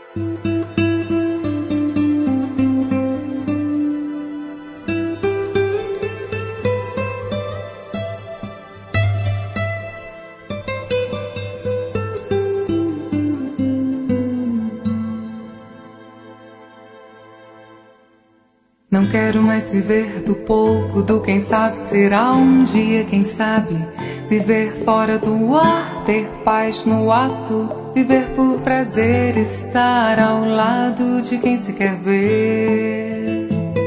Não quero mais viver do pouco, do quem sabe será um dia, quem sabe. Viver fora do ar, ter paz no ato, viver por prazer, estar ao lado de quem se quer ver.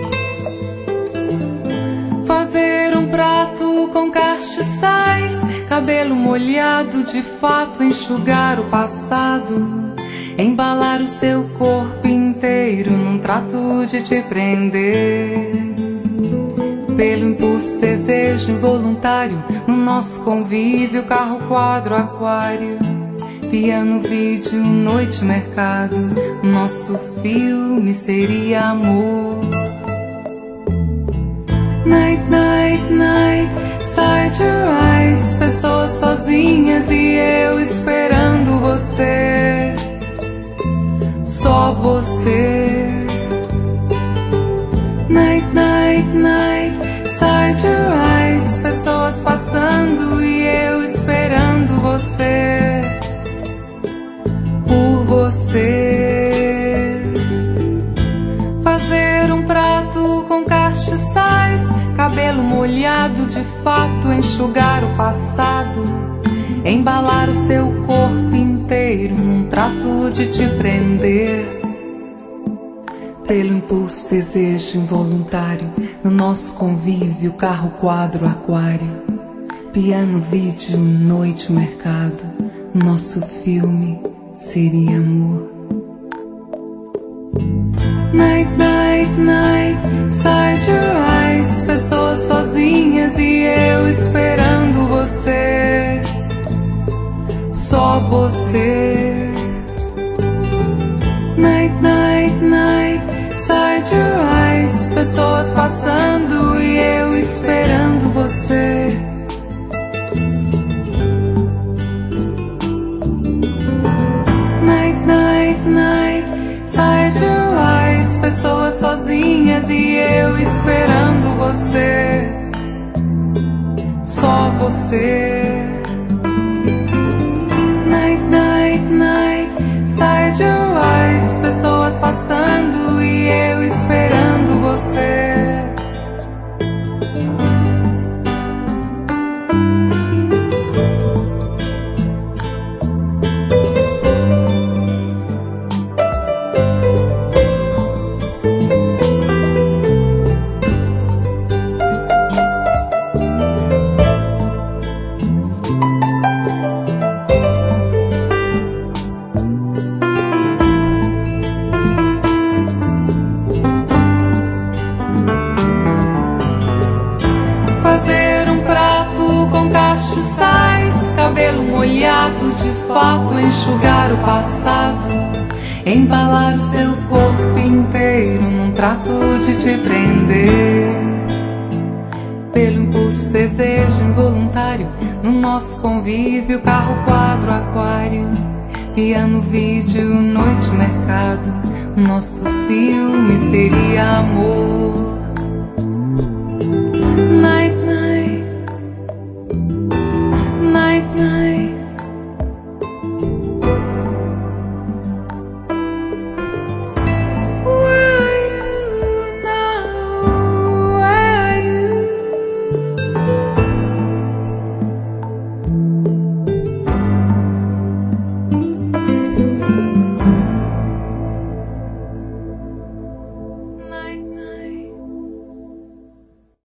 Fazer um prato com castiçais, cabelo molhado de fato, enxugar o passado. Embalar o seu corpo inteiro num trato de te prender. Pelo impulso, desejo involuntário, no nosso convívio, carro, quadro, aquário. Piano, vídeo, noite, mercado. Nosso filme seria amor. Night, night, night, side your eyes. Pessoas sozinhas e eu esperando você. Só você. Night, night, night, side your eyes. Pessoas passando e eu esperando você. Por você. Fazer um prato com castiçais, cabelo molhado de fato, enxugar o passado. Embalar o seu corpo inteiro num trato de te prender. Pelo impulso, desejo involuntário, no nosso convívio, carro, quadro, aquário. Piano, vídeo, noite, mercado. Nosso filme seria amor. Night, night, night, side your eyes. Pessoas sozinhas e eu esperando você. Só você. Night, night, night, side your eyes. Pessoas passando e eu esperando você. Night, night, night, side your eyes. Pessoas sozinhas e eu esperando você. Só você. Night, night, night, side your eyes. Pessoas passando e eu esperando você. Cabelo molhado de fato, enxugar o passado. Embalar o seu corpo inteiro num trato de te prender. Pelo impulso, desejo involuntário, no nosso convívio, carro, quadro, aquário. Piano, vídeo, noite, mercado. Nosso filme seria amor.